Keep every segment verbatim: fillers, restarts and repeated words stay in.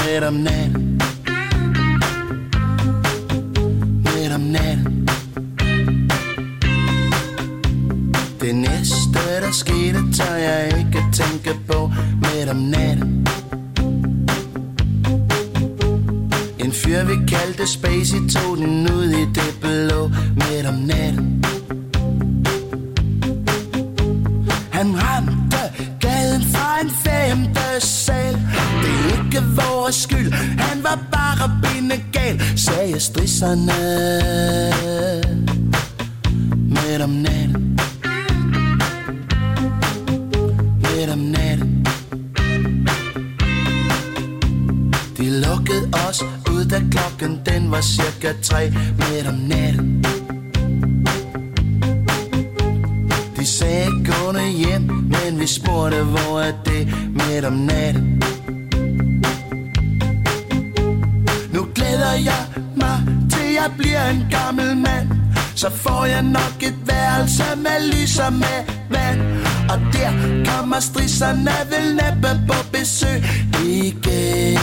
midt om natten, midt om natten. Det næste, der skete, tør jeg ikke tænke på midt om natten. En fyr, vi kaldte Spacey, tog den ud i det blå midt om natten. Han ramte gaden fra en femte sal. Det er ikke vores skyld, han var bare bindegal, sagde strisserne midt om natten, midt om natten. De lukkede os ud, da klokken den var cirka tre midt om natten. De sagde gående hjem, men vi spurgte, hvor er det midt om natten. Nu glæder jeg mig til jeg bliver en gammel mand. Så får jeg nok et værelse med lys og med vand. Og der kommer strisserne vel næppe på besøg igen.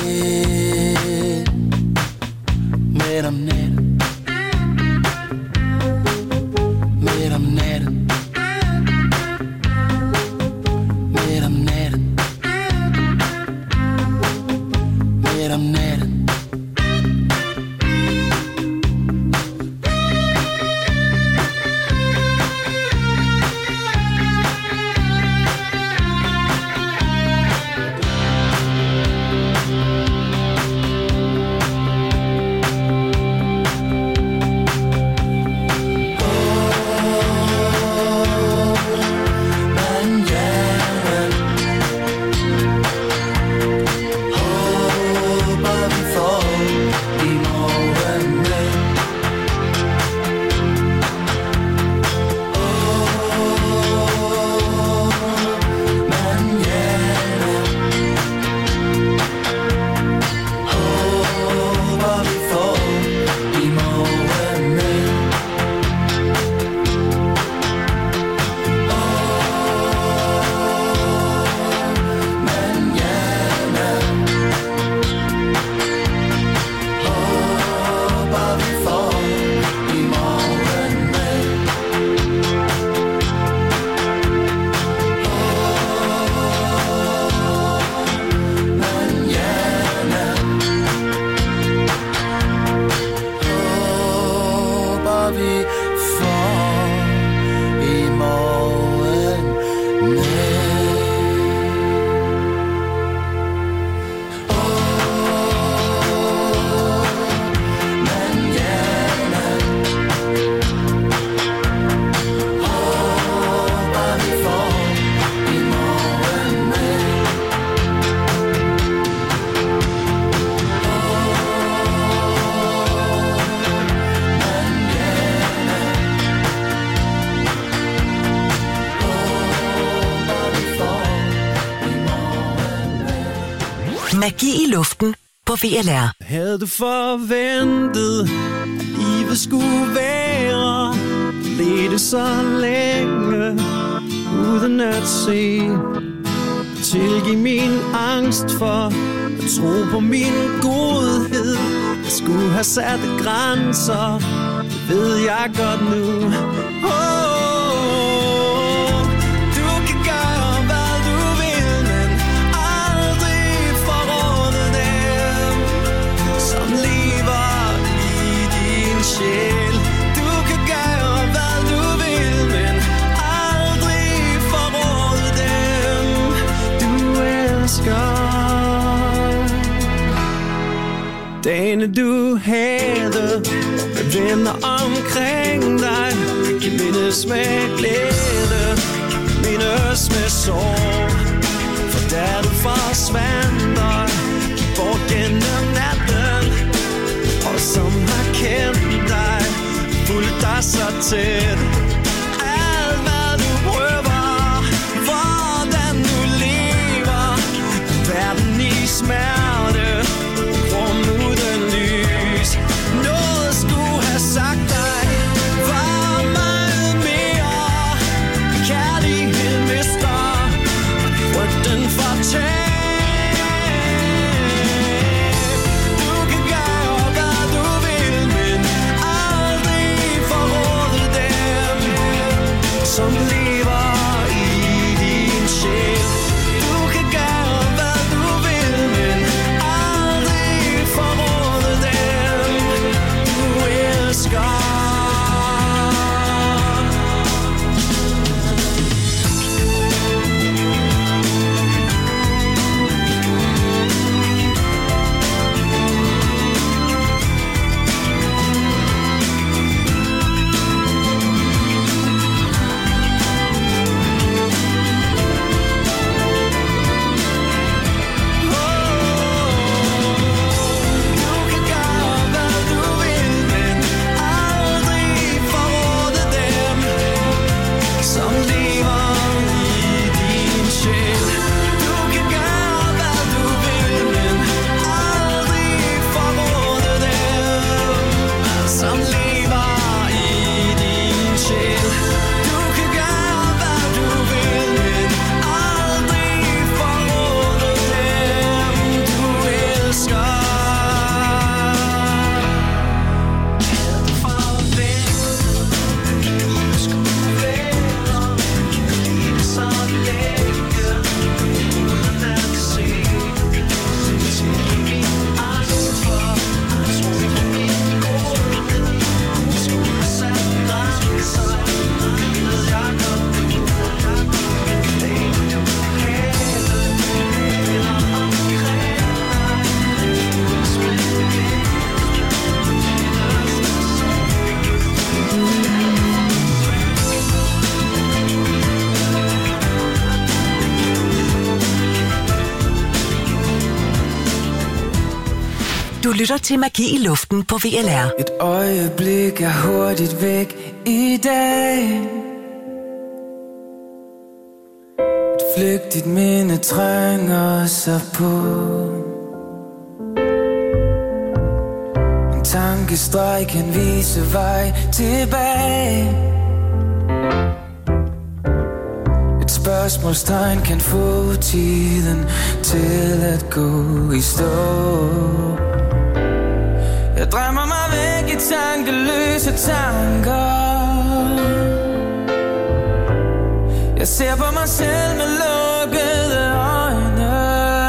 Midt om natten, midt om natten, midt om natten, midt om natten. Magi i luften på V L R. Havde du forventet, livet skulle være, ledte så længe, uden at se. Tilgiv min angst for at tro på min godhed. Jeg skulle have sat grænser, det ved jeg godt nu. Oh. Du kan gøre, hvad du vil, men aldrig forråde dem, du elsker. Dagene du havde med venner omkring dig, kan mindes med glæde, kan mindes med sorg. For da du forsvandt og gik bort gennem natten, og som har kendt dig, fulgt dig så tæt. Alt hvad du prøver, hvordan du lever, verden i smerte, rum uden lys. Noget skulle have sagt dig, var meget mere. Kærlighed mister, frygten fortæller. Du lytter til Magi i Luften på V L R. Et øjeblik er hurtigt væk i dag. Et flygtigt minde trænger sig på. En tankestreg kan vise vej tilbage. Et spørgsmålstegn kan få tiden til at gå i stå. Jeg drømmer mig væk i tankeløse tanker. Jeg ser på mig selv med lukkede øjne.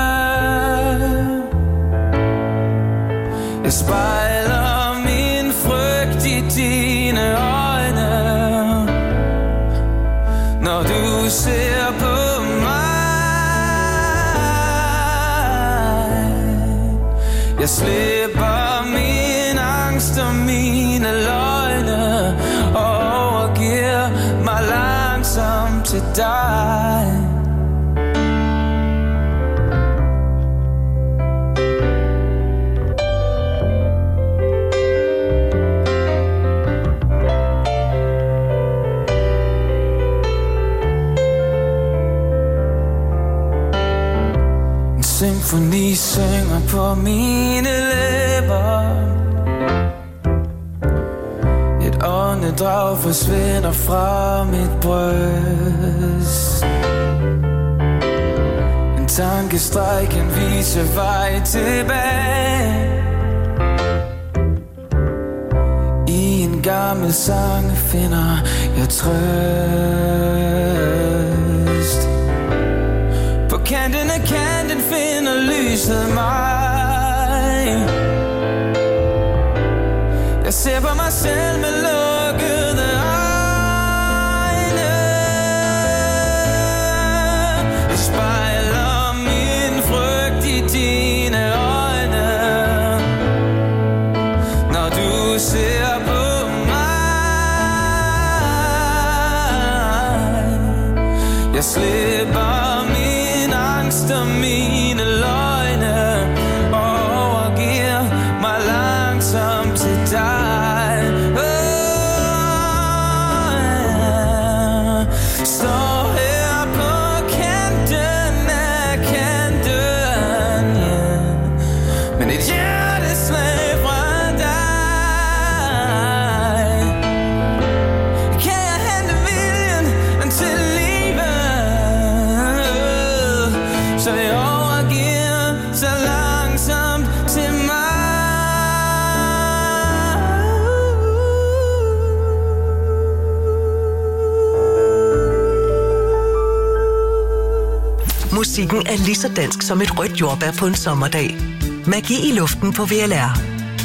Jeg spejler min frygt i dine øjne. Når du ser på mig, jeg slipper min angst og mine løgne og overgiver mig langsomt til dig. En symfoni synger på mine læber. Et åndedrag forsvinder fra mit bryst. En tankestreg kan vise vej tilbage. I en gammel sang finder jeg trøst. På kanten af kanten finder lyset mig. Jeg ser på mig selv med lukkede øjne. Jeg spejler min frygt i dine øjne. Når du ser på mig, jeg slipper min angst og mine løgne og overgiver mig langsomt til dig. Musikken er lige så dansk som et rødt jordbær på en sommerdag. Magi i Luften på V L R.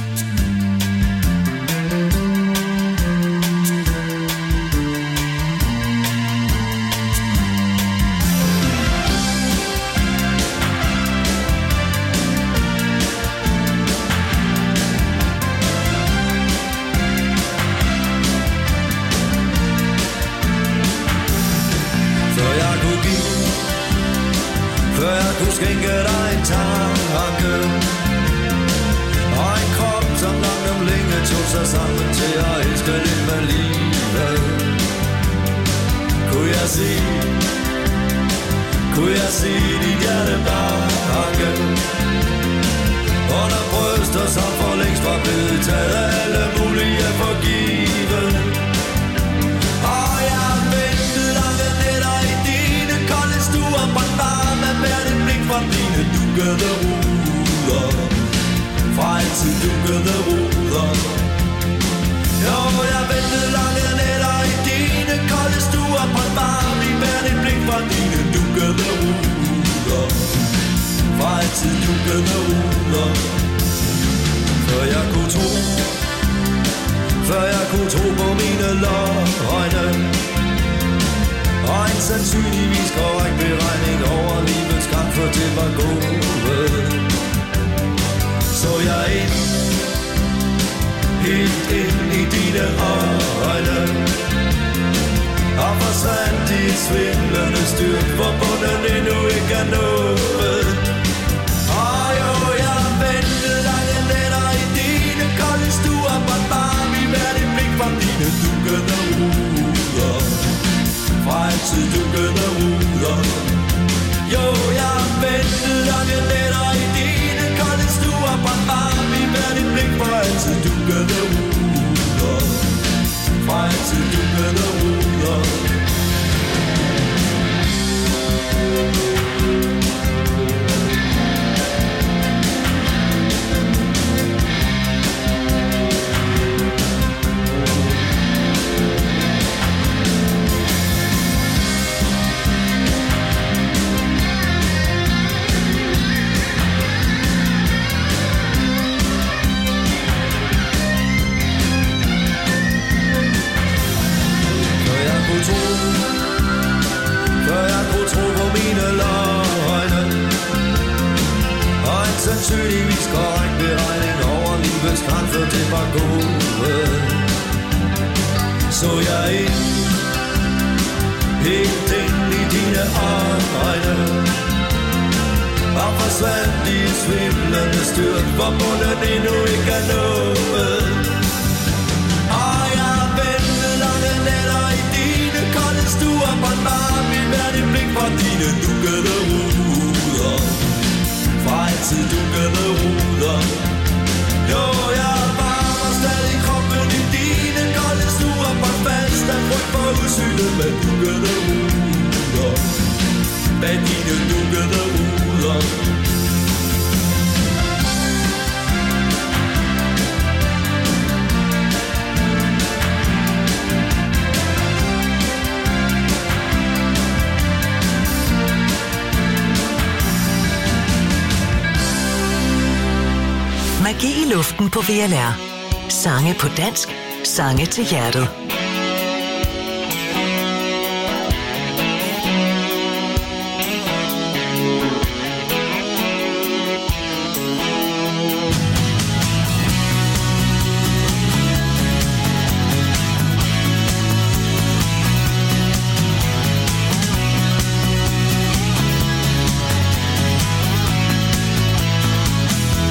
Skænke dig en tanke og en krop, som langt om længe tog sig sammen til at elske lidt med livet. Kunne jeg sige, kunne jeg sige dit hjerte banke under bryster, som for længst var blevet taget alle mulige for givet. Og jeg ventede lange nætter i dine kolde stuer, bare med hvert et blik fra dine dukkede ruder. Fra altid dukkede ruder. Jo, jeg ventede lange nætter i dine kolde stuer, bare med hvert et blik fra dine dukkede ruder. Fra altid dukkede ruder. Før jeg kunne tro, før jeg kunne tro på mine løgne. Og en sandsynligvis korrekt beregning over livets kamp, for det var gået. Så jeg ind, helt ind i dine øjne, og forsvandt i et svimlende styrt, hvor bunden endnu ikke er nået. Og jo, jeg ventede lange nætter sandsynligvis korrekt beregning over livets grænser til var gode. Så jeg ind, helt ind i dine øjne, og forsvandt i et svimlende styrt, hvor bunden endnu ikke er nået. Og jeg ventede lange nætter i dine kolde stuer, på en varm i hvert et blik fra dine dukkede ruder. Fra altid dukkede ruder. Jo, jeg varmer stadig kroppen i dine kolde stuer, på en fast af frygt for udsynet med dukkede ruder. Bag dine dukkede ruder. Magi i luften på V L R. Sange på dansk, sange til hjertet.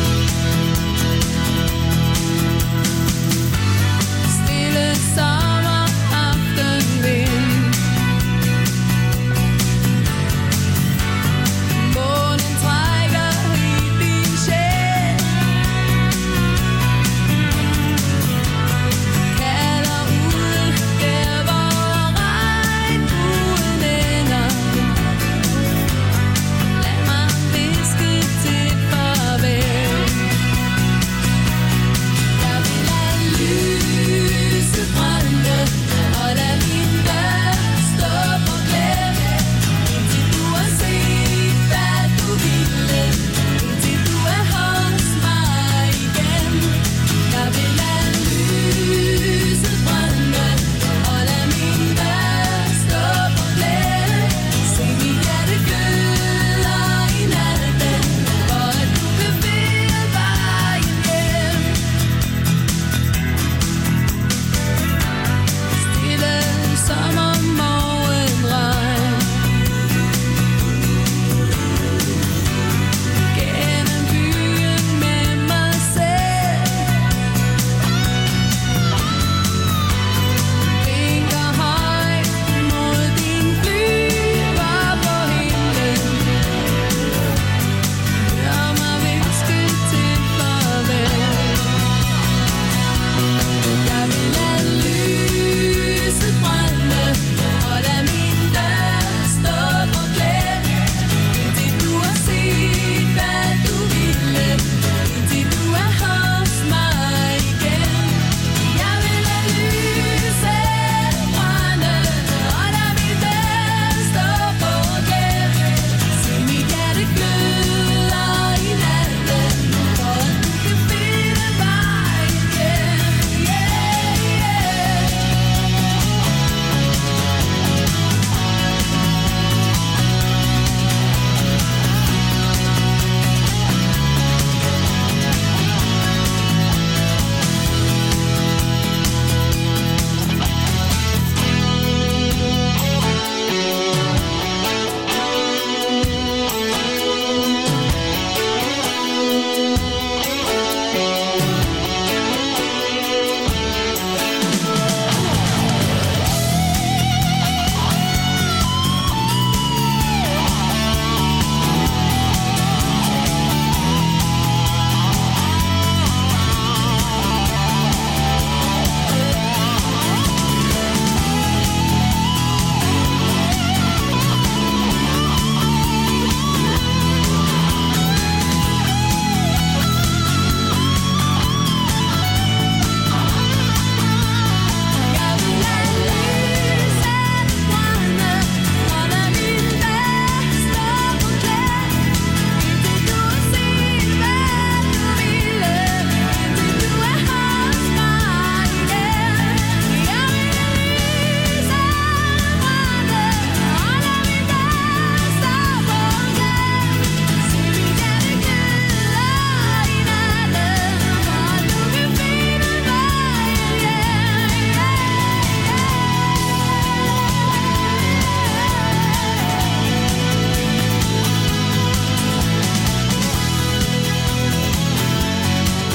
Stille sommer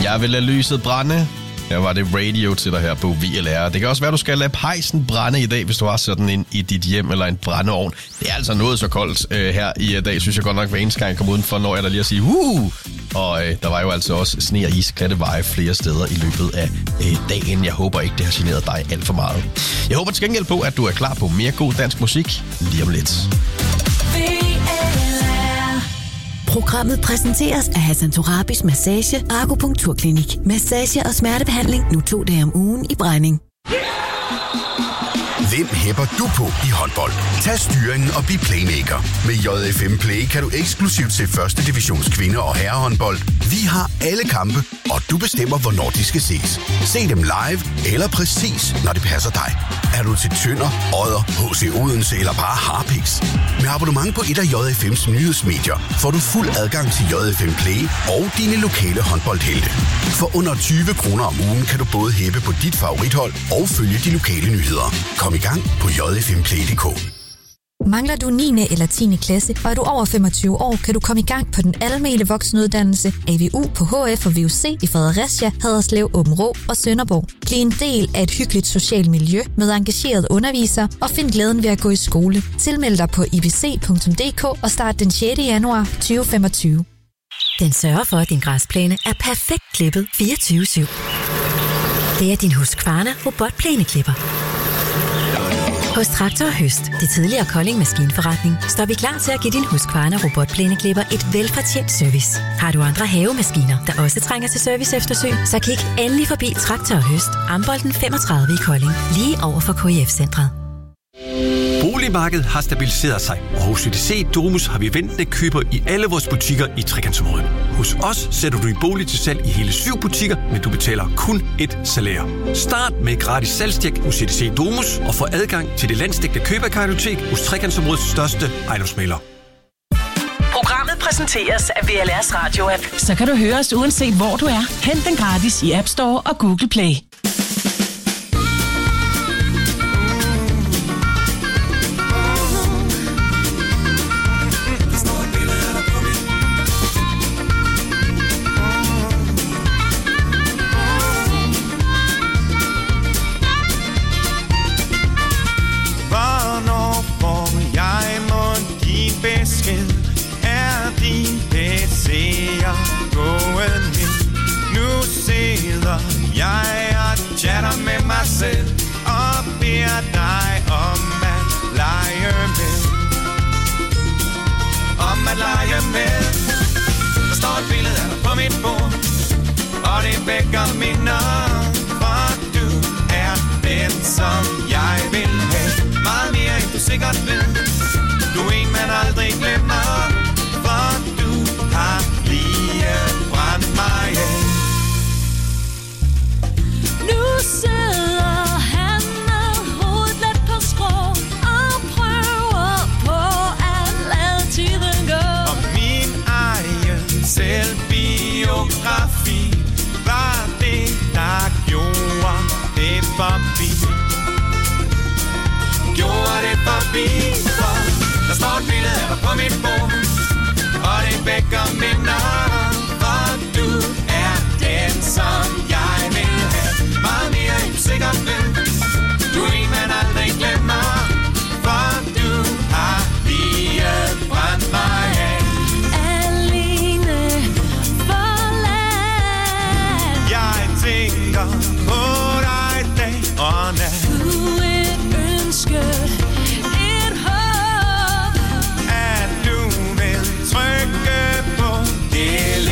Jeg vil lade lyset brænde. Her var det radio til dig her på V L R. Det kan også være, du skal lade pejsen brænde i dag, hvis du har sådan en i dit hjem eller en brændeovn. Det er altså noget så koldt øh, her i dag, synes jeg godt nok, hver eneste gang jeg kommer udenfor, når jeg der lige at sige uh! Og øh, der var jo altså også sne og is, glatte veje flere steder i løbet af øh, dagen. Jeg håber ikke, det har generet dig alt for meget. Jeg håber til gengæld på, at du er klar på mere god dansk musik lige om lidt. Programmet præsenteres af Hassan Torabis Massage og Akupunkturklinik. Massage og smertebehandling nu to dage om ugen i Brejning. Hvem hæpper du på i håndbold? Tag styringen og bliv playmaker. Med J F M Play kan du eksklusivt se første divisions kvinde- og herrehåndbold. Vi har alle kampe, og du bestemmer, hvornår de skal ses. Se dem live eller præcis, når det passer dig. Er du til Tønder, Odder, H C Odense eller bare Harpiks? Med abonnement på et af J F M's nyhedsmedier får du fuld adgang til J F M Play og dine lokale håndboldhelte. For under tyve kroner om ugen kan du både hæppe på dit favorithold og følge de lokale nyheder. Kom i gang på j f m play punktum d k. Mangler du niende eller tiende klasse, og er du over femogtyve år, kan du komme i gang på den almene voksenuddannelse A V U på H F og V U C i Fredericia, Haderslev, Aabenraa og Sønderborg. Bliv en del af et hyggeligt socialt miljø med engagerede undervisere og find glæden ved at gå i skole. Tilmeld dig på i b c punktum d k og start den sjette januar tyve femogtyve. Den sørger for, at din græsplæne er perfekt klippet fireogtyve syv. Det er din Husqvarna robotplæneklipper. Hos Traktor og Høst, det tidligere Kolding Maskinforretning, står vi klar til at give din Husqvarna robotplæneklipper et velfortjent service. Har du andre havemaskiner, der også trænger til serviceeftersyn, så kig endelig forbi Traktor og Høst, Ambolten femogtredive i Kolding, lige over for K I F-centret. Boligmarkedet har stabiliseret sig, og hos C D C Domus har vi ventende køber i alle vores butikker i Trekantsområdet. Hos os sætter du din bolig til salg i hele syv butikker, men du betaler kun et salær. Start med gratis salgstjek hos C D C Domus og få adgang til det landsdækkende køberkartotek hos Trekantsområdets største ejendomsmægler. Programmet præsenteres af V L R's radio-app. Så kan du høre os uanset hvor du er. Hent den gratis i App Store og Google Play. Er din P C'er gået ned? Nu sidder jeg og chatter med mig selv og beder dig om at lege med. Om at lege med. Der står et billede af dig på mit bord, og det vækker minder, for du er den, som jeg vil have. Meget mere end du sikkert ved. Du er en, man aldrig glemmer, for du har lige brændt mig af. Nu sidder han med hovedet let på skrå og prøver på at lade tiden gå. Og min egen selvbiografi var det, der gjorde det forbi. Gjorde det forbi, for der står et billede af dig på mit bord, og det vækker minder, for du er den, som jeg vil have. Meget mere end du sikkert ved. Du er en, man aldrig glemmer, for du har lige brændt mig af. Alene forladt. Jeg tænker på dig dag og nat. Du et ønske, et håb, at du vil trykke på det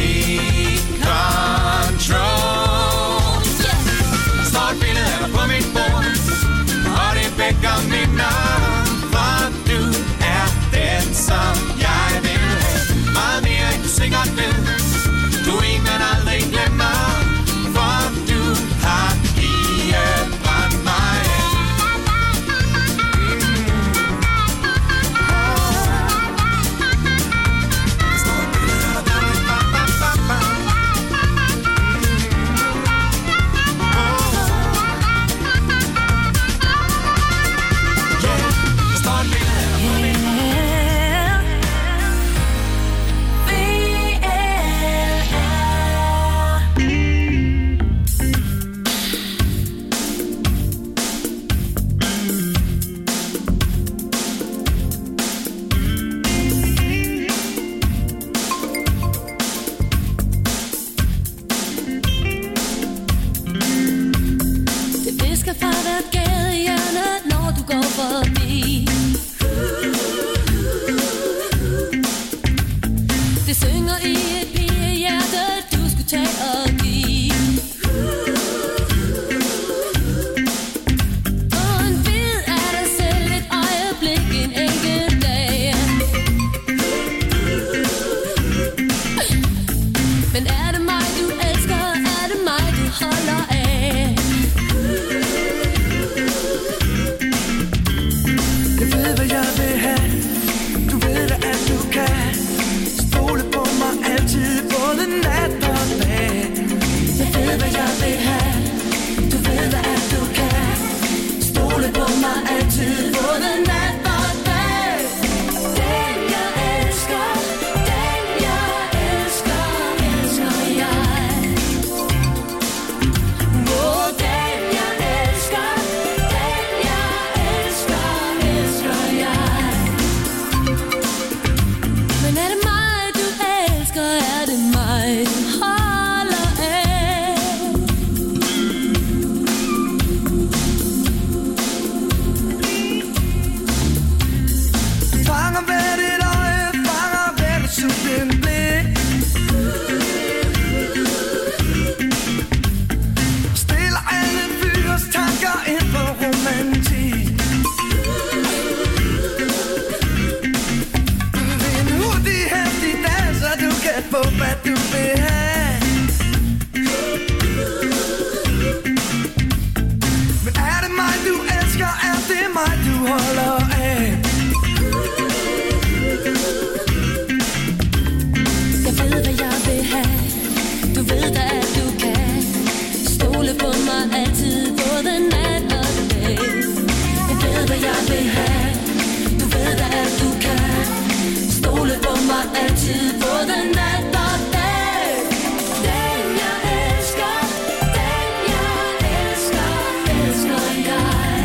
ved da, at du kan stole på mig altid, både nat og dag. Jeg ved, hvad jeg vil have. Du ved da, at du kan stole på mig altid, både nat og dag. Den jeg elsker, den jeg elsker, elsker jeg.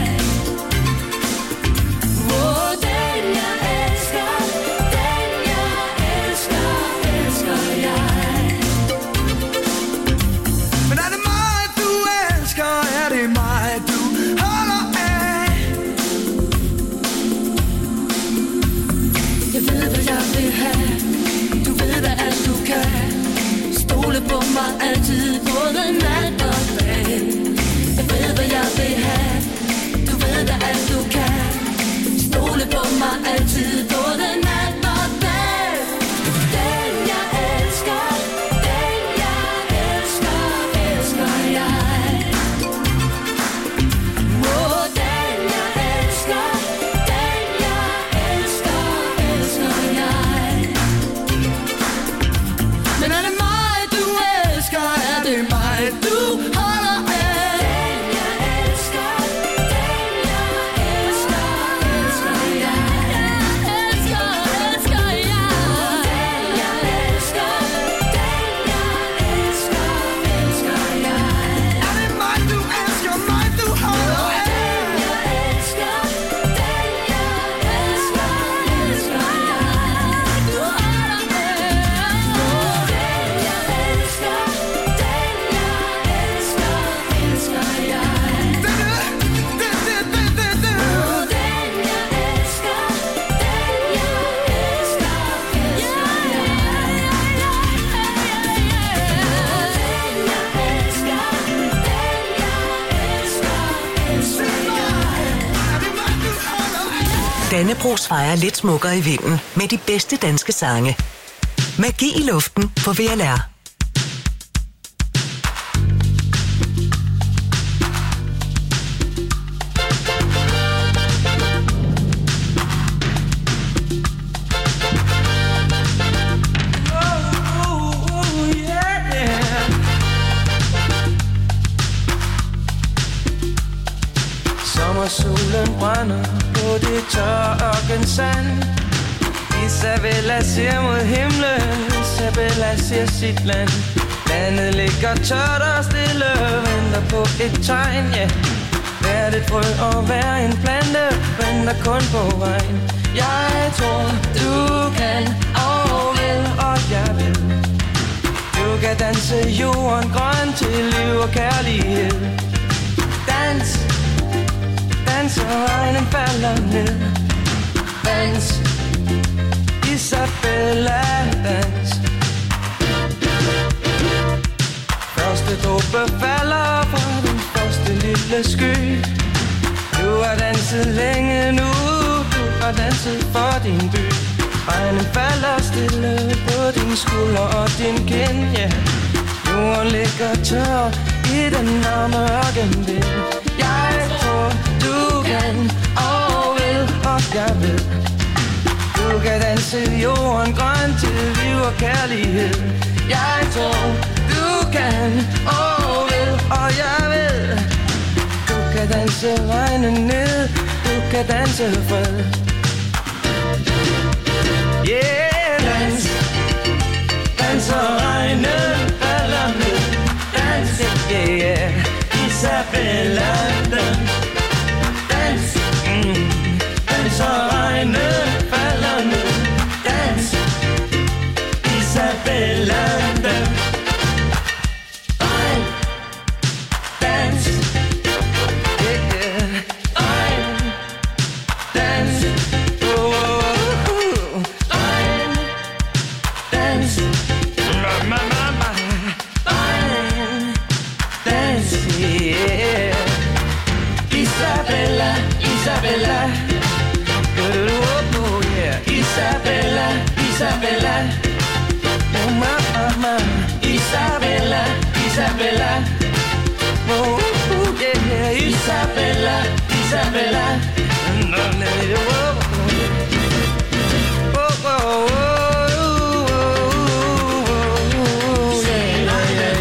Åh, den jeg elsker, den jeg elsker, elsker jeg. Men er det mig, du elsker? Er det mig, du holder af? Jeg ved, hvad jeg vil have. Du ved da, at du kan stole på mig altid, både nat og dag. Jeg ved, hvad jeg vil have. Du ved da, at du kan stole på mig altid, både nat og dag. Den jeg elsker, den jeg elsker, elsker jeg. Åh, den jeg elsker, den jeg elsker, elsker jeg. Men er det mig, du elsker? Er det mig, du holder af? Den jeg elsker, den jeg elsker, elsker jeg. Elsker, elsker jeg. Den jeg elsker, den jeg elsker, elsker jeg. Er det mig, du elsker? Mig, du holder af? Den jeg elsker, den jeg elsker, elsker jeg. Du holder med. Den jeg elsker, den jeg elsker, elsker jeg. Det, det, det, det, det, det. Den jeg elsker, den jeg elsker, elsker jeg. Den jeg elsker, den jeg elsker, elsker jeg. Er det mig, du holder af? Dannebrogs fejrer lidt smukkere i vinden med de bedste danske sange. Magi i luften på V L R. Sommersolen brænder på det tørre ørkensand. Isabella ser mod himlen, Isabella ser sit land. Landet ligger tørt og stille, venter på et tegn, ja. Hvert et frø og hver en plante venter kun på vejen. Jeg tror, du kan og vil, og jeg vil. Du kan danse jorden grøn til liv og kærlighed. Dans, dans og regnen falder ned. Dans, Isabella, dans. Første dråbe falder fra den første lille sky. Du har danset længe nu, du har danset for din by. Regnen falder stille på din skulder og din kind, ja. Yeah. Jorden ligger tør i den varme ørkenvind. Jeg tror, du kan og vil, og jeg ved. Du kan danse jorden grøn til liv og kærlighed. Jeg tror, du kan og vil, og jeg ved. Du kan danse regnen ned, du kan danse fred. Yeah, dans, dans og regnen falder ned. Dans, yeah, yeah, Isabella, dans, dans, mm, dans og regnen falder ned. Dans, Isabella, dans, regn, dans, yeah, yeah, regn, dans, oh, oh, oh, regn, dans, ma, ma, ma, ma, regn, dans, yeah. Isabella, Isabella, oh, oh, yeah. Isabella, Isabella, oh, ma, ma, ma. Isabella, Isabella, oh, oh, yeah. Isabella, Isabella, no, no, oh, oh, oh, oh, oh, oh, yeah, yeah,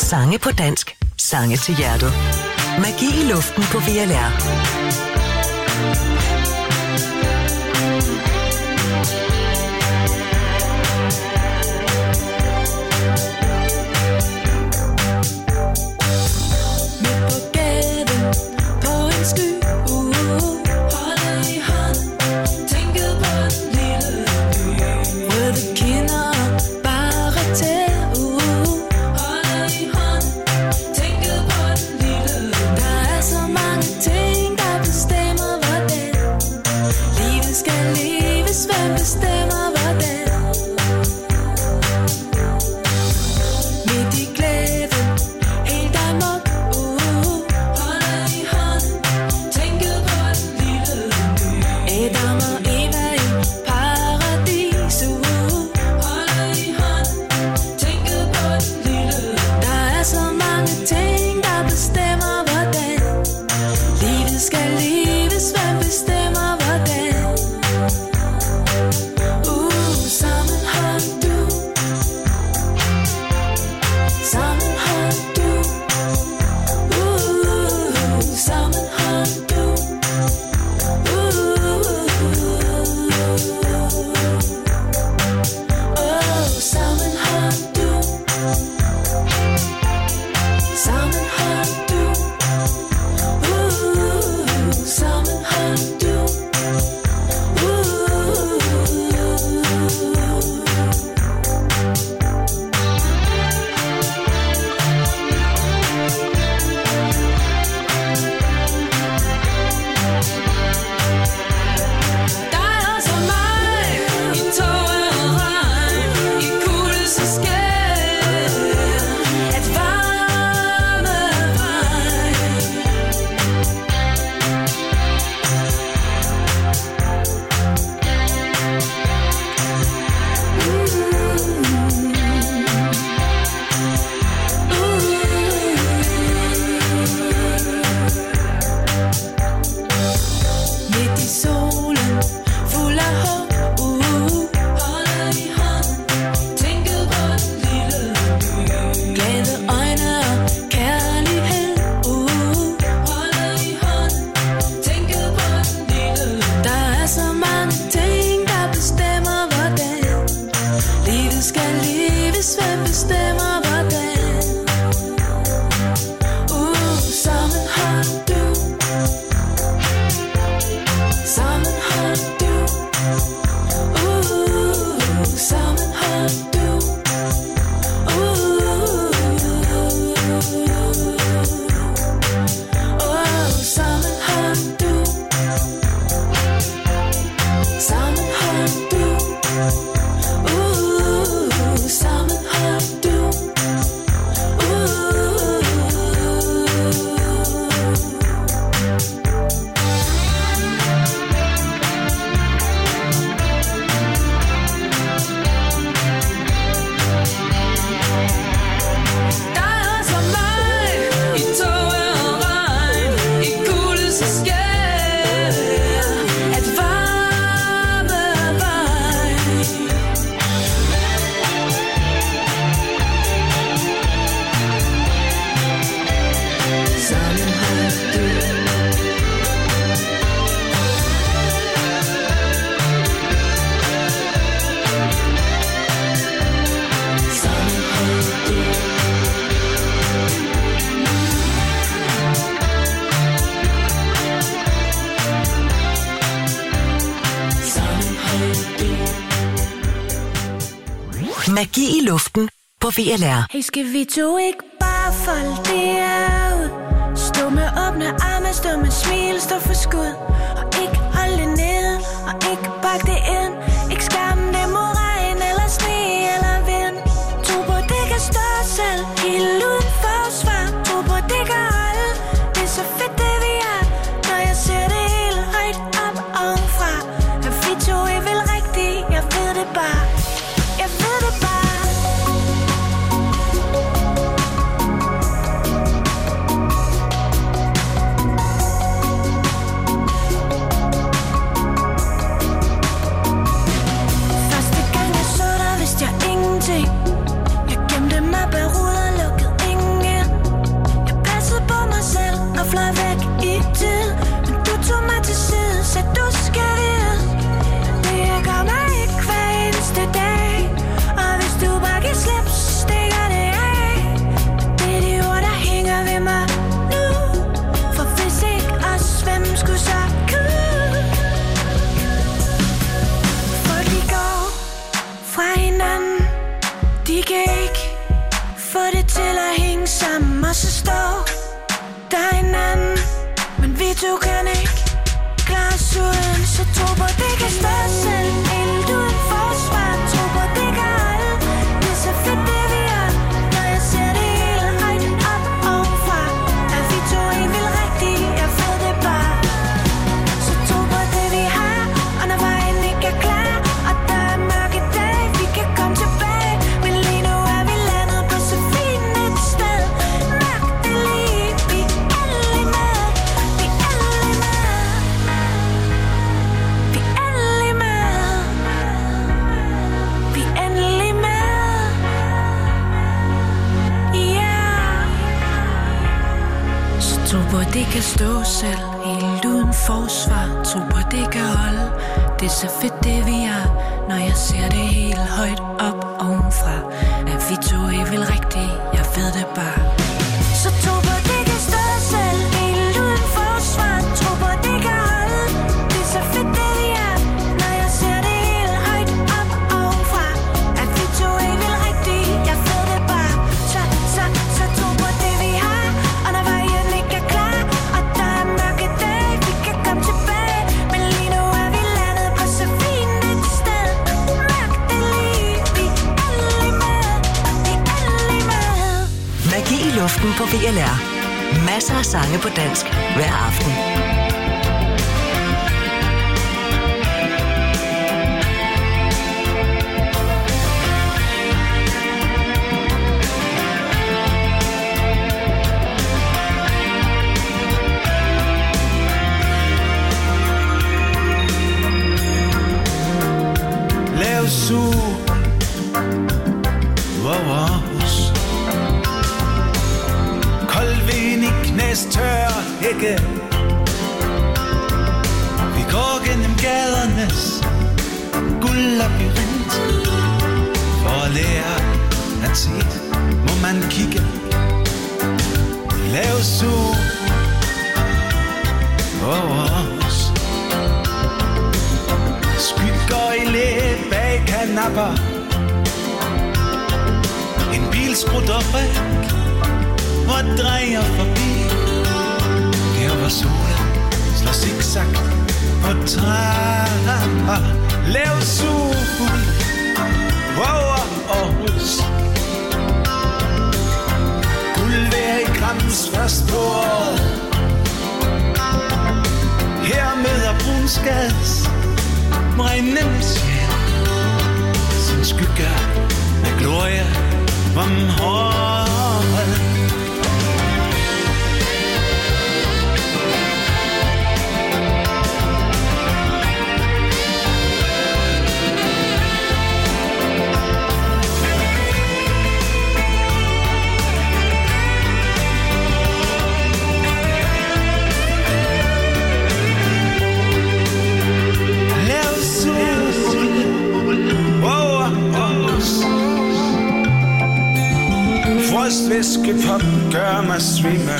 Sange på dansk. Sange til hjertet. Magi i luften på V L R. Magi i luften på V L R. Hey, skal vi to ikke bare folde det ud? Stå med åbne arme, stå med smil, stå for skud. Og ikke holde det nede, og ikke bakke det ind. Ikke skamme det mod regn, eller sne, eller vind. Tro på, det kan stå selv, helt uden forsvar. Tro på, det kan holde, det er så fedt det vi er. Når jeg ser det helt højt op ovenfra. At vi to er vel rigtigt, jeg ved det bare. Jeg ved det bare. Første gang jeg så dig, vidste jeg ingenting. Jeg gemte mig bag ruder, lukkede ingen kan ikke få det til at hænge sammen, og så står der en anden, men vi to kan ikke klare os uden. Så tro på, det kan stå selv, helt uden forsvar. Tro på, det kan holde, det er så fedt det vi er. Når jeg ser det hele højt op ovenfra, er vi to en vild rigtig, jeg ved det bare. Så tro på det vi har, og når vejen ikke er klar, og der er mørke dage, vi kan komme tilbage. Men lige nu er vi landet på så fint et sted. Mørkt det lige, vi er alle med, vi er alle med, vi er alle med, vi er endelig med, yeah. Så tro på det kan stå selv, helt uden forsvar. Tro på det kan holde, det er så fedt det vi er. Når jeg ser det helt højt op ovenfra, er vi to er vel rigtige, jeg ved det bare. Så tro på det kan stå selv, helt uden forsvar. Tro på det kan holde, det er så fedt det vi er. Når jeg ser det helt højt op ovenfra, er vi to er vel rigtige, jeg ved det bare. Så, så, så tro på det vi har, og når vejen ikke er klar, og der er mørke dage, vi kan komme tilbage. Men lige nu er vi landet på så fint et sted. Mørkt det lige, vi er alle med, vi er alle med. Magi i luften på V L R. Masser af sange på dansk hver aften. Lav sol over os, kold vind i knæstør hække. Vi går gennem gadernes guldlabyrint. For at lære at se, må man kigge. Lav sol over os, skygger i læ bag kanapper. En bil skrutter ryg og drejer forbi. Der hvor solen slår zigzag på trapper. Lav sol over Aarhus, guld vejr i Grams først på året. Her møder Brunsgads brændende sjæl sin skygge med glorie om håret. Frostvæskepop gør mig svimme.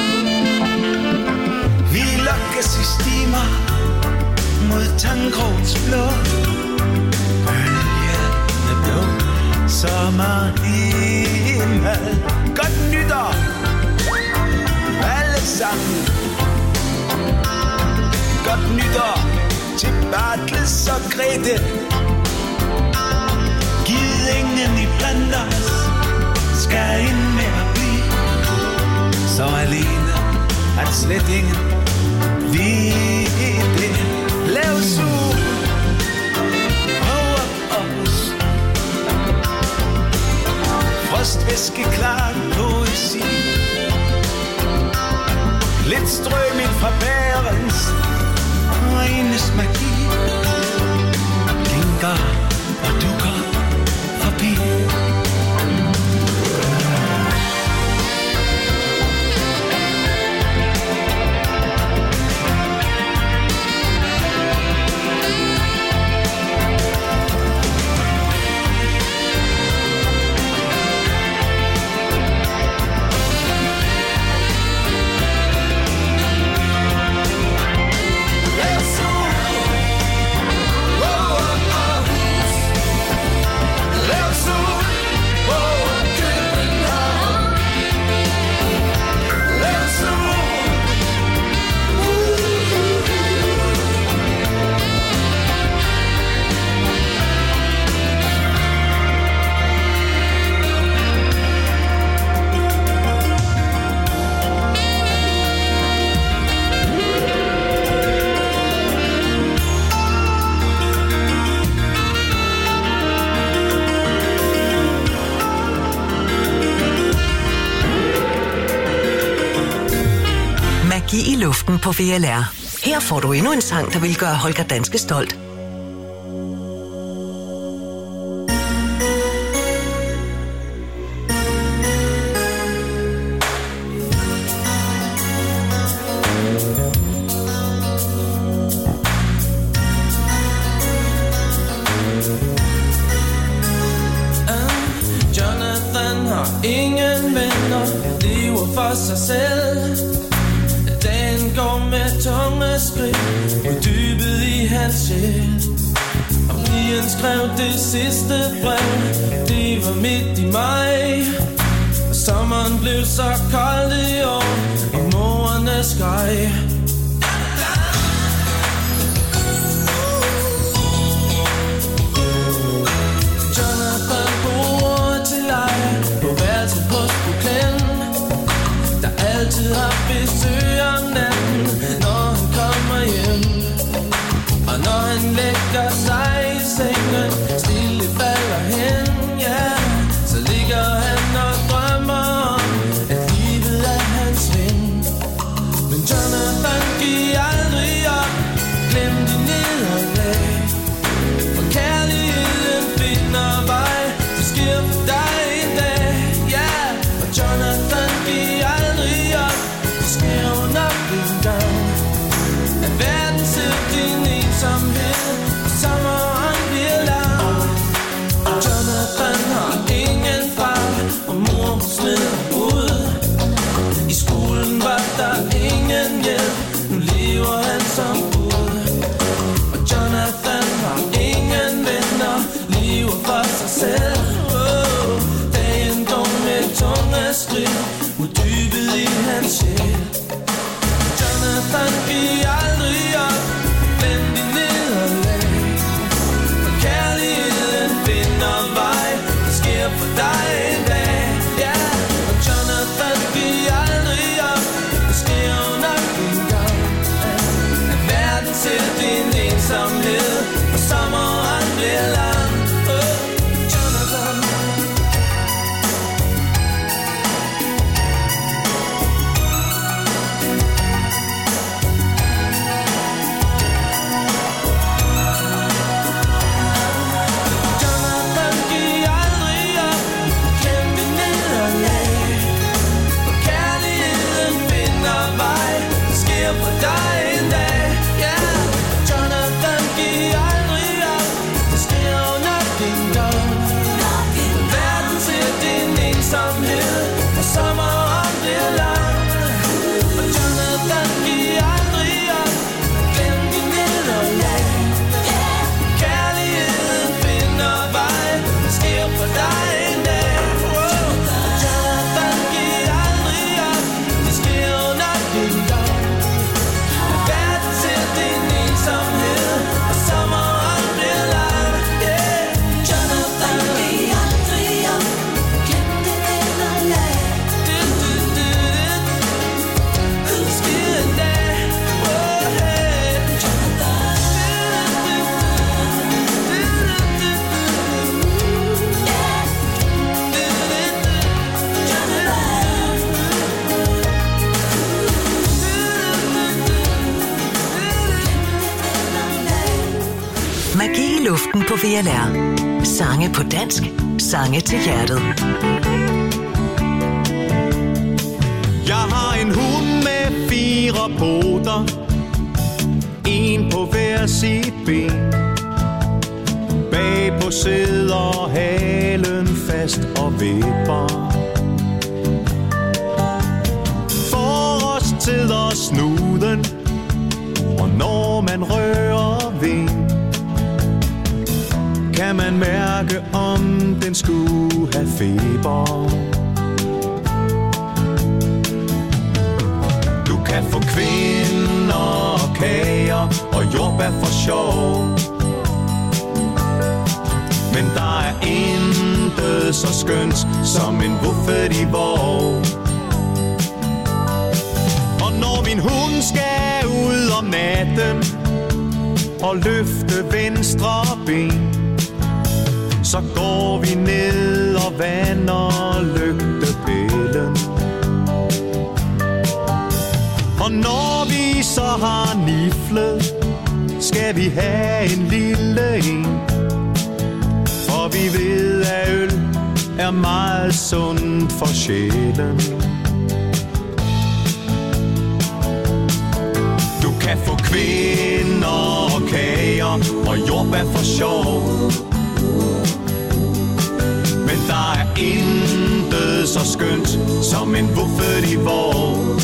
Vi lokkes i stimer mod Tangrovs blå. Bølgende blå sommerhimmel. Godt nytår alle sammen. Godt nytår til Bartles og Grete. Giv ingen i blandt os skal ind med at blive så alene, at slet ingen ved det. Lav sol over os, frostvæske klar poesi. Lidt strøm ind fra bærens regnes magi. Glinker og dukker forbi. Magi i luften på V L R. Her får du endnu en sang, der vil gøre Holger Danske stolt. Ingen venner, lever for sig selv. Dagen går med tunge skridt, uddybet i hans sjæl. Og pigen skrev det sidste brev, det var midt i maj. Og sommeren blev så kold i år, og morerne skreg. Jonathan bor til leje på værelset hos Buklen, der altid har besøg om natten, når han kommer hjem. Og når han lægger sig i sengen, stille falder hen, ja, så ligger han og drømmer om, at livet er hans ven. Men Jonathan giver aldrig op, glem de nederlag, for kærligheden finder vej, det sker for dig en dag, ja. Og Jonathan giver aldrig op, det sker jo nok en gang, at verden ser din ensomhed, og sommeren bliver lang. Og Jonathan har ingen far, og mor hun smider ud. I skolen var der ingen hjælp, nu lever han som bud. Og Jonathan har ingen venner, lever for sig selv. Oh, dagen går med tunge skridt, uddybet i hans sjæl. Jonathan giver aldrig op, glem de nederlag, for kærligheden finder vej, det sker for dig en dag, ja. Og Jonathan giver aldrig op, det sker jo nok en gang, at verden ser din ensomhed, og sommeren bliver lang. Oh, Jonathan. Jonathan giver aldrig op, kæmpe nederlag, for kærligheden finder vej, det sker for dig en dag, ja. Jonathan giver aldrig op, det sker jo nok en gang, verden ser din ensomhed, og sommeren bliver lang. Og Jonathan giver aldrig op, glem de nederlag, kærligheden finder vej, det sker for dig en dag. Wow. Jonathan giver aldrig op, det sker jo nok en gang, at verden ser din ensomhed, og sommeren bliver lang. Yeah. Jonathan giver aldrig op, glem det nederlag. Du, du, du, du. Det sker en dag. Oh, hey. Jonathan. Magi i luften på V L R. Sange på dansk, sange til hjertet. Jeg har en hund med fire poter, en på hver sit ben. Bagpå sidder halen fast og vipper. Forrest sidder snuden, og når man rører ved, kan man mærke, om den skulle have feber. Du kan få kvinder og kager og jordbær for sjov, men der er intet så skønt som en buffet i vår. Og når min hund skal ud om natten og løfte venstre ben, så går vi ned og vander lygtepælen. Og når så har niflet, skal vi have en lille en. For vi ved, at øl er meget sundt for sjælen. Du kan få kvinder og kager og jordbær for sjov. Men der er intet så skønt som en buffet i vår.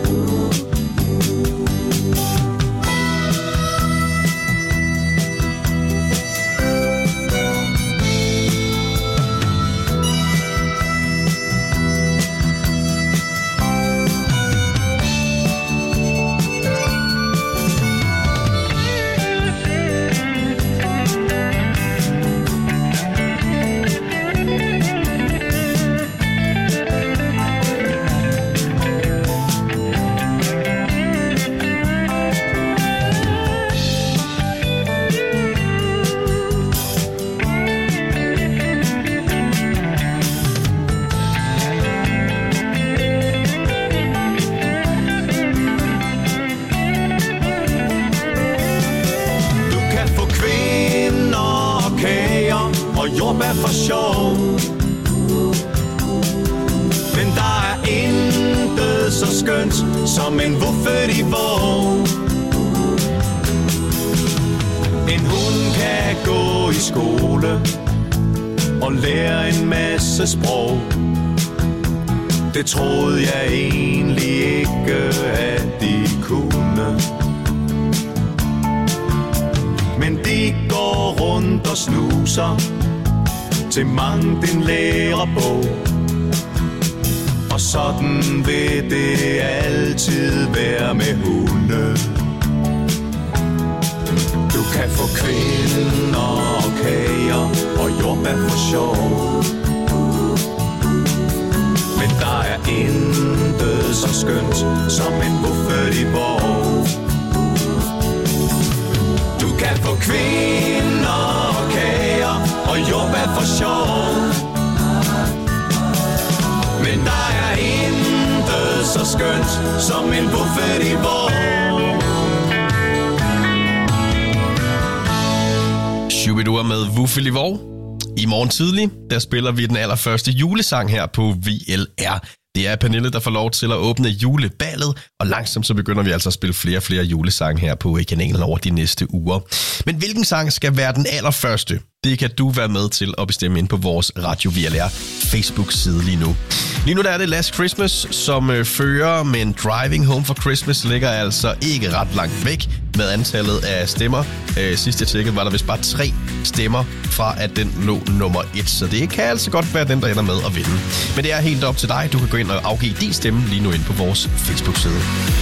Som en buffet i vår. En hund kan gå i skole og lære en masse sprog. Det troede jeg egentlig ikke, at de kunne. Men de går rundt og snuser til mangt en lærebog. Og sådan vil det altid være med hunde. Du kan få kvinder og kager og jordbær for sjov. Men der er intet så skønt som en buffet i vår. Du kan få kvinder og kager og jordbær for sjov. Men der er intet så skønt som en buffet i vår. Shubidua med Wuffel i vår. I morgen tidlig, der spiller vi den allerførste julesang her på V L R. Det er Pernille, der får lov til at åbne juleballet, og langsomt så begynder vi altså at spille flere og flere julesange her på kanalen over de næste uger. Men hvilken sang skal være den allerførste? Det kan du være med til at bestemme ind på vores Radio V L R Facebook-side lige nu. Lige nu der er det Last Christmas, som øh, fører, men Driving Home for Christmas ligger altså ikke ret langt væk med antallet af stemmer. Øh, sidst jeg tjekkede, var der vist bare tre stemmer fra, at den lå nummer et. Så det kan altså godt være den, der ender med at vinde. Men det er helt op til dig. Du kan gå ind og afgive din stemme lige nu ind på vores Facebook-side.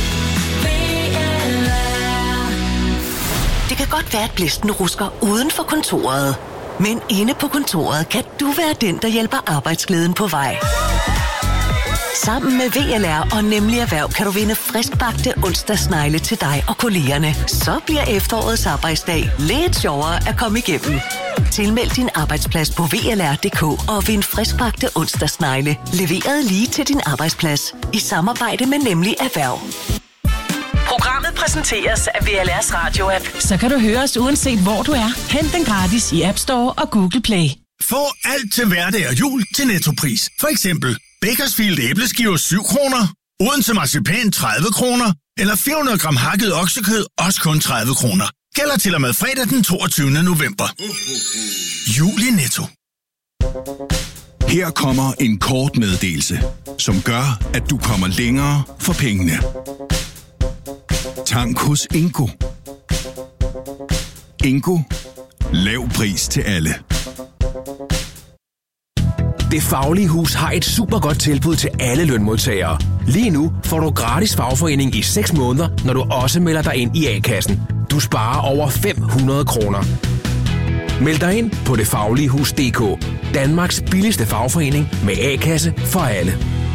Det kan godt være, at blæsten rusker uden for kontoret. Men inde på kontoret kan du være den, der hjælper arbejdsglæden på vej. Sammen med V L R og Nemlig Erhverv kan du vinde friskbagte onsdagsnegle til dig og kollegerne. Så bliver efterårets arbejdsdag lidt sjovere at komme igennem. Tilmeld din arbejdsplads på v l r punktum d k og vind friskbagte onsdagsnegle. Leveret lige til din arbejdsplads. I samarbejde med Nemlig Erhverv. Programmet præsenteres af V L R's radio-app. Så kan du høre os uanset hvor du er. Hent den gratis i App Store og Google Play. Få alt til hverdag og jul til Nettopris. For eksempel Bakersfield æbleskiver syv kroner, Odense marcipan tredive kroner, eller fire hundrede gram hakket oksekød også kun tredive kroner. Gælder til og med fredag den toogtyvende november. Jul i Netto. Her kommer en kort meddelelse, som gør, at du kommer længere for pengene. Tank hos Ingo. Ingo. Lav pris til alle. Det Faglige Hus har et super godt tilbud til alle lønmodtagere. Lige nu får du gratis fagforening i seks måneder, når du også melder dig ind i A-kassen. Du sparer over fem hundrede kroner. Meld dig ind på det faglige hus punktum d k. Danmarks billigste fagforening med A-kasse for alle.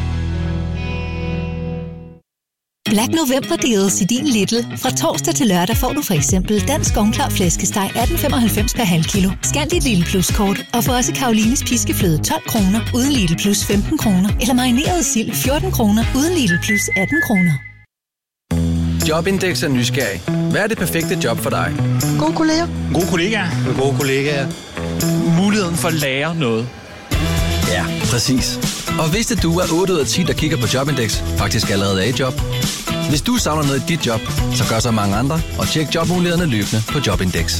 Black November deals i din Lidl. Fra torsdag til lørdag får du for eksempel dansk ovnklar flæskesteg atten femoghalvfems per halv kilo. Scan dit Lidl Plus-kort og få også Karolines piskefløde tolv kroner uden Lidl Plus femten kroner. Eller marineret sild fjorten kroner uden Lidl Plus atten kroner. Jobindex er nysgerrig. Hvad er det perfekte job for dig? God kolleger. God kollegaer. Gode kollegaer. Muligheden for at lære noget. Ja, præcis. Og vidste du, at otte ud af ti, der kigger på Jobindex, faktisk allerede er i job? Hvis du savner noget i dit job, så gør så mange andre, og tjek jobmulighederne løbende på Jobindex.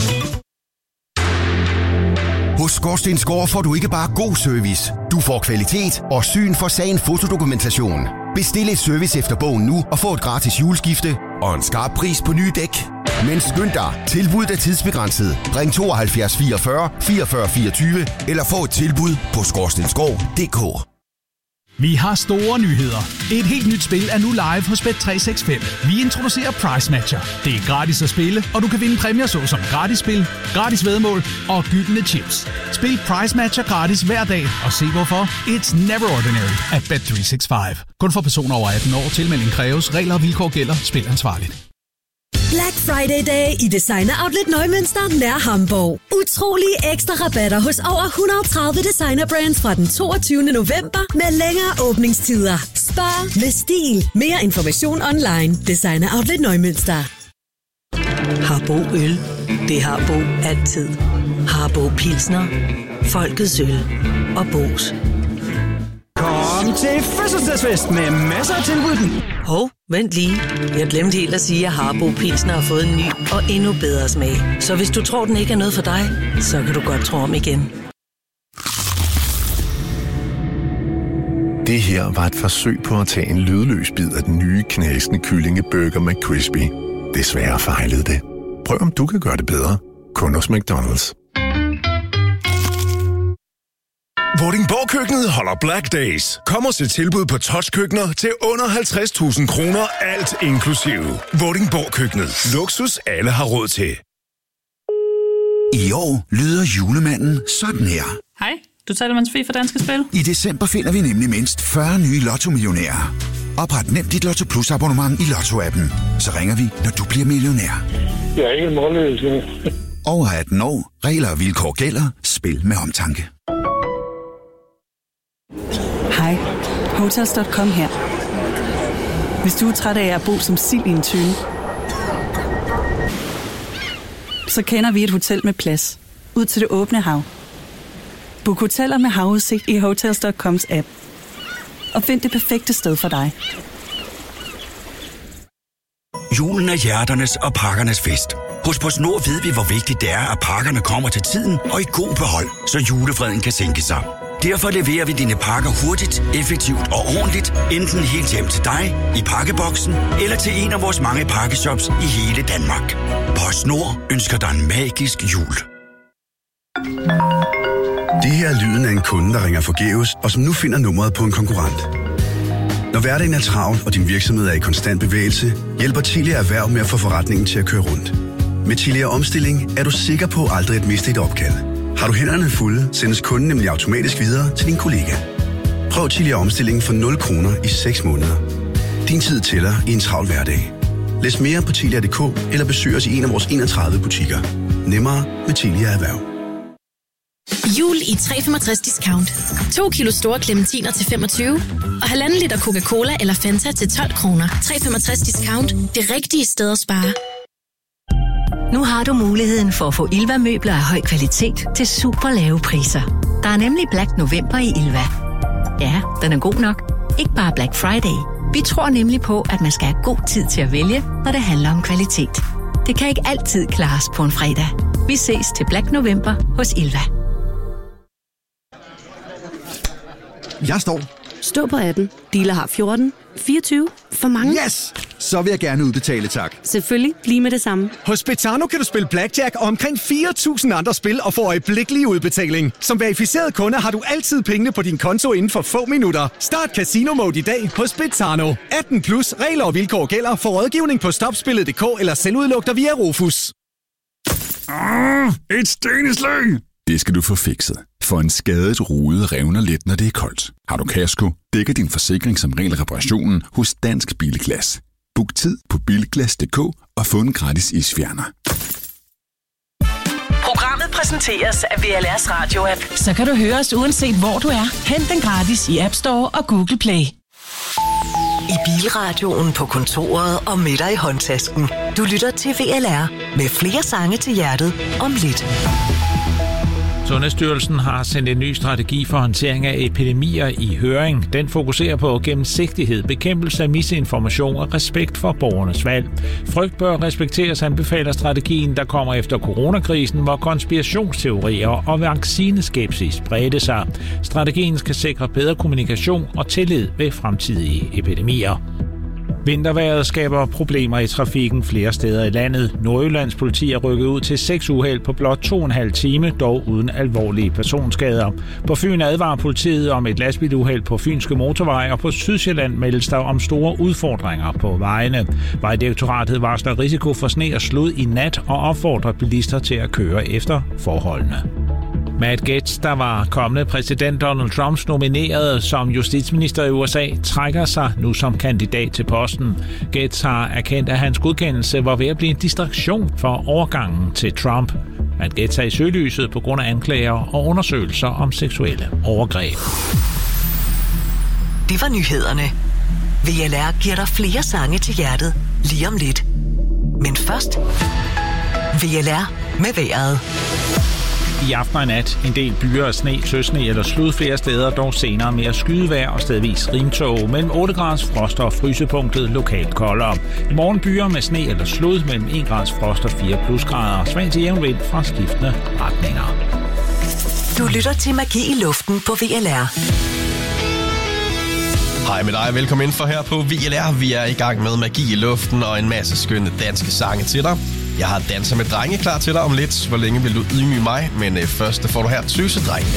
Hos Skorstensgård får du ikke bare god service. Du får kvalitet og syn for sagen fotodokumentation. Bestil et service efter bogen nu og få et gratis hjulskifte og en skarp pris på nye dæk. Men skynd dig, tilbuddet er tidsbegrænset. Ring tooghalvfjerds fireogfyrre fireogfyrre fireogtyve eller få et tilbud på skorstensgård punktum d k. Vi har store nyheder. Et helt nyt spil er nu live hos Bet tre seks fem. Vi introducerer Price Matcher. Det er gratis at spille, og du kan vinde præmier såsom gratis spil, gratis væddemål og gyldne chips. Spil Price Matcher gratis hver dag, og se hvorfor. It's never ordinary at Bet tre seks fem. Kun for personer over atten år. Tilmelding kræves. Regler og vilkår gælder. Spil ansvarligt. Black Friday Day i Designer Outlet Neumünster nær Hamburg. Utrolige ekstra rabatter hos over et hundrede og tredive designer brands fra den toogtyvende november med længere åbningstider. Spar med stil. Mere information online. Designer Outlet Neumünster. Harbo Øl. Det har Bo altid. Harbo Pilsner. Folkets øl. Og Bo's. Kom til fødselsdagsfest med masser af tilbud. Hov, vent lige. Jeg glemte helt at sige, at Harbo Pilsner har fået en ny og endnu bedre smag. Så hvis du tror, den ikke er noget for dig, så kan du godt tro om igen. Det her var et forsøg på at tage en lydløs bid af den nye knasende kyllingeburger McCrispy. Desværre fejlede det. Prøv om du kan gøre det bedre. Kun hos McDonald's. Vordingborg-køkkenet holder Black Days. Kom og se tilbud på touchkøkkener til under halvtreds tusind kroner, alt inklusive. Vordingborg-køkkenet. Luksus alle har råd til. I år lyder julemanden sådan her. Hej, du taler med Sofie fra Danske Spil. I december finder vi nemlig mindst fyrre nye Lotto-millionærer. Opret nemt dit Lotto Plus abonnement i Lotto-appen. Så ringer vi, når du bliver millionær. Jeg er ikke målløs. Over atten år. Regler og vilkår gælder. Spil med omtanke. Hej, Hotels punktum com her. Hvis du er træt af at bo som sild i en tønde, så kender vi et hotel med plads ud til det åbne hav. Book hoteller med havudsigt i Hotels punktum coms app. Og find det perfekte sted for dig. Julen er hjerternes og pakkernes fest. Hos PostNord ved vi, hvor vigtigt det er, at pakkerne kommer til tiden og i god behold, så julefreden kan sænke sig. Derfor leverer vi dine pakker hurtigt, effektivt og ordentligt, enten helt hjem til dig, i pakkeboksen, eller til en af vores mange pakkeshops i hele Danmark. PostNord ønsker dig en magisk jul. Det her er lyden af en kunde, der ringer forgæves, og som nu finder nummeret på en konkurrent. Når hverdagen er travl, og din virksomhed er i konstant bevægelse, hjælper Tilia Erhverv med at få forretningen til at køre rundt. Med Tilia Omstilling er du sikker på aldrig at miste et opkald. Har du hænderne fulde, sendes kunden nemlig automatisk videre til din kollega. Prøv Tilia Omstilling for nul kroner i seks måneder. Din tid tæller i en travl hverdag. Læs mere på tilia punktum d k eller besøg os i en af vores enogtredive butikker. Nemmere med Tilia Erhverv. Jul i tre komma femogtres discount. To kilo store clementiner til femogtyve og halvanden liter Coca-Cola eller Fanta til tolv kroner. tre komma femogtres discount. Det rigtige sted at spare. Nu har du muligheden for at få Ilva-møbler af høj kvalitet til super lave priser. Der er nemlig Black November i Ilva. Ja, den er god nok. Ikke bare Black Friday. Vi tror nemlig på, at man skal have god tid til at vælge, når det handler om kvalitet. Det kan ikke altid klares på en fredag. Vi ses til Black November hos Ilva. Jeg står. Stå på atten. Dealer har fjorten. fireogtyve. For mange. Yes! Så vil jeg gerne udbetale, tak. Selvfølgelig. Lige med det samme. Hos Betano kan du spille blackjack og omkring fire tusind andre spil og få øjeblikkelig udbetaling. Som verificeret kunde har du altid pengene på din konto inden for få minutter. Start Casino Mode i dag hos Betano. atten plus. Regler og vilkår gælder. For rådgivning på stopspillet punktum d k eller selvudluk dig via Rufus. Ah, et steneslag! Det skal du få fikset. For en skadet rude revner let, når det er koldt. Har du kasko, dækker din forsikring som regel reparationen hos Dansk Bilglas. Book tid på bilglas punktum d k og få en gratis isfjerner. Programmet præsenteres af V L R's Radio-app. Så kan du høre os uanset hvor du er. Hent den gratis i App Store og Google Play. I bilradioen, på kontoret og med dig i håndtasken. Du lytter til V L R med flere sange til hjertet om lidt. Sundhedsstyrelsen har sendt en ny strategi for håndtering af epidemier i høring. Den fokuserer på gennemsigtighed, bekæmpelse af misinformation og respekt for borgernes valg. Frygt bør respekteres, anbefaler strategien, der kommer efter coronakrisen, hvor konspirationsteorier og vaccineskepsis bredte sig. Strategien skal sikre bedre kommunikation og tillid ved fremtidige epidemier. Vintervejret skaber problemer i trafikken flere steder i landet. Nordjyllands politi er rykket ud til seks uheld på blot to og en halv time, dog uden alvorlige personskader. På Fyn advarer politiet om et lastbiluheld på Fynske Motorvej, og på Sydsjælland meldes der om store udfordringer på vejene. Vejdirektoratet varsler risiko for sne og slud i nat og opfordrer bilister til at køre efter forholdene. Matt Gaetz, der var kommende præsident Donald Trumps nomineret som justitsminister i U S A, trækker sig nu som kandidat til posten. Gaetz har erkendt, at hans godkendelse var ved at blive en distraktion for overgangen til Trump. Matt Gaetz er i søgelyset på grund af anklager og undersøgelser om seksuelle overgreb. Det var nyhederne. V L R giver dig flere sange til hjertet lige om lidt. Men først V L R med vejret. I aften og nat en del byer af sne, tøsne eller slud flere steder, dog senere mere skydevejr og stedvis rimtog. Mellem otte graders frost og frysepunktet lokalt koldere. I morgen byer med sne eller slud mellem en graders frost og fire plusgrader. Svag til jævn vind fra skiftende retninger. Du lytter til Magi i luften på V L R. Hej med dig, velkommen ind for her på V L R. Vi er i gang med Magi i luften og en masse skønne danske sange til dig. Jeg har Danser med drenge klar til dig om lidt. Hvor længe vil du ydmyge mig? Men øh, først får du her Tøsedrengene.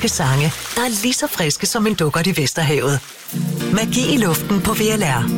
danske sange, der er lige så friske som en dukkert i Vesterhavet. Magi i luften på V L R.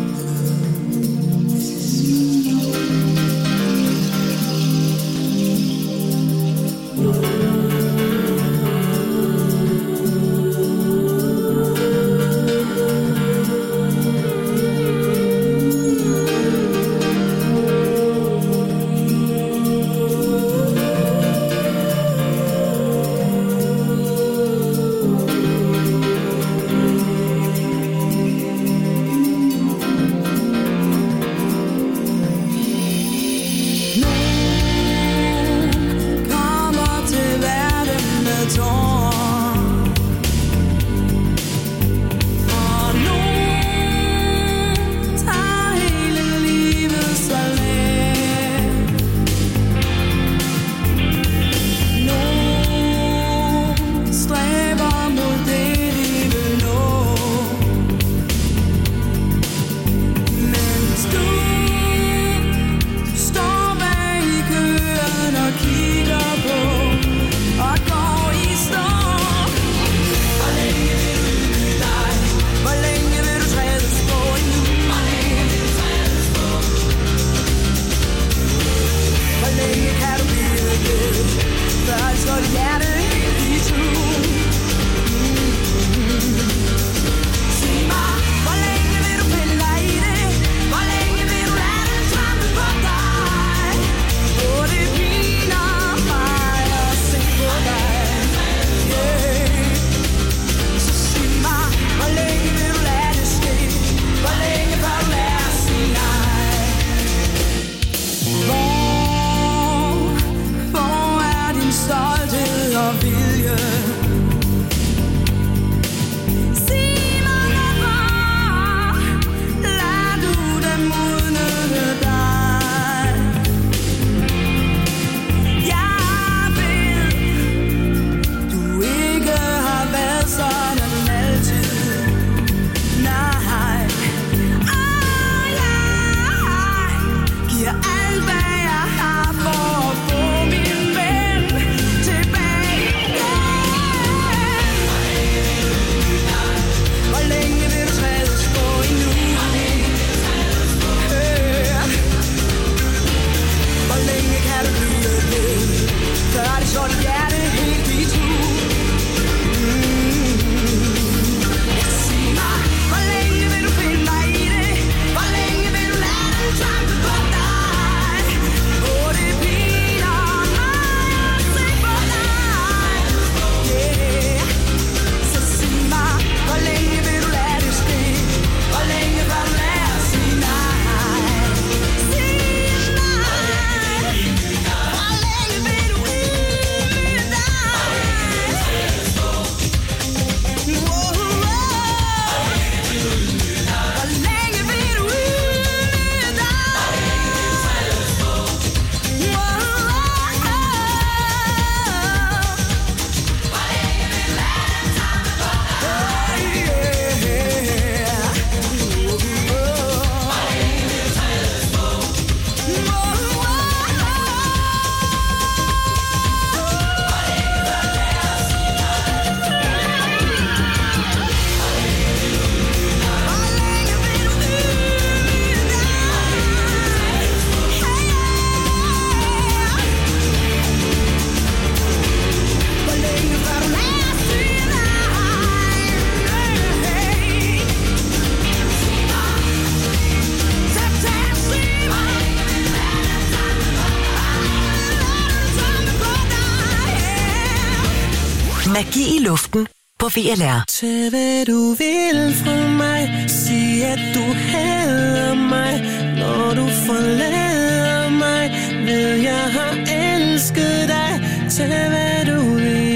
Magi i luften på V L R. Tag hvad du vil fra mig, sig at du hader mig. Når du forlader mig, ved jeg har elsket dig. Tag hvad du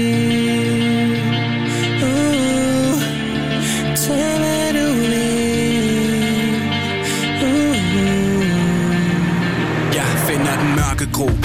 vil, uh, tag hvad du vil, uh. Jeg finder den mørke grå, hætte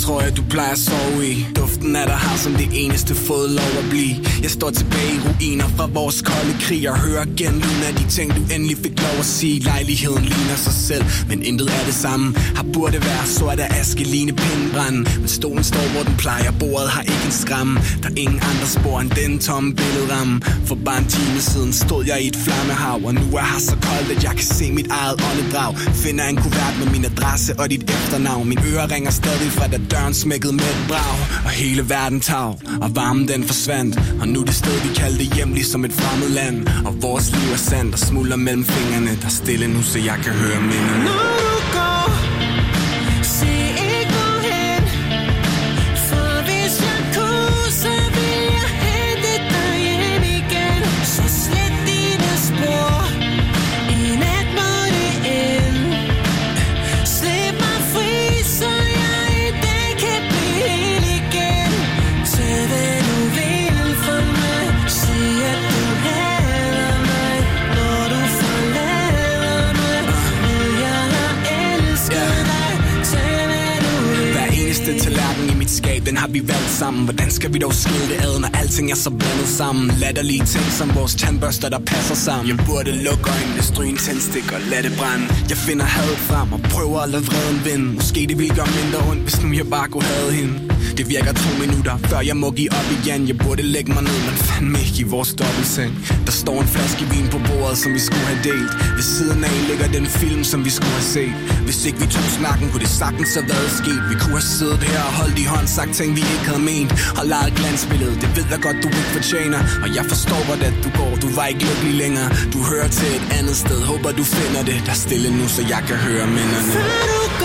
tror jeg du plejer at sove i. Duften af dig har som det eneste fået lov at blive. Jeg står tilbage i ruiner fra vores kolde krig og hører igen lyden af de ting du endelig fik lov at sige. Lejligheden ligner sig selv, men intet er det samme. Har burde være sort af aske, ligne pindebranden. Men stolen står hvor den plejer, bordet har ikke en skram. Der er ingen andre spor end den tomme billedramme. For bare en time siden stod jeg i et flammehav, og nu er her så koldt at jeg kan se mit eget åndedrag. Finder en kuvert med min adresse og dit efternavn. Min ører ringer stadig fra da døren smækkede med et brag. Og hele verden tav, og varmen den forsvandt. Og nu det sted vi kaldte hjem ligesom et fremmed land. Og vores liv er sandt og smuldrer mellem fingrene. Der er stille nu så jeg kan høre minderne. Når du går, se ikke hvorhen. For hvis jeg kunne, så vil jeg hente dig hjem igen. Så slet dine spor, i nat må det ende. Slip mig fri, så jeg i dag kan blive hel igen. Tag hvad du vil for mig, sig at du hader mig. Når du forlader mig, vil jeg have elsket dig. Tag hvad du vil. Hver eneste tallerken i mit skab, den har vi valgt sammen. Hvordan skal vi dog skille det ad, når alting er så blandet sammen? Latterlige ting som vores tandbørster, der passer sammen. Jeg burde lukke øjnene, stryge en tændstik og lade det brænde. Jeg finder hadet frem og prøver at lade vreden vinde. Måske det ville gøre mindre ondt, hvis nu jeg bare kunne have hende. Det virker to minutter, før jeg må give op igen. Jeg burde lægge mig ned, men fandme ikke i vores dobbeltseng. Der står en flaske vin på bordet, som vi skulle have delt. Ved siden af ligger den film, som vi skulle have set. Hvis ikke vi tog snakken, kunne det sagtens have været sket. Vi kunne have siddet her og holdt i hånd, sagt ting vi ikke havde ment. Og leget glansbillede, det ved jeg godt du ikke fortjener. Og jeg forstår godt at du går, du var ikke lykkelig længere. Du hører til et andet sted, håber du finder det. Der er stille nu, så jeg kan høre minderne. Før du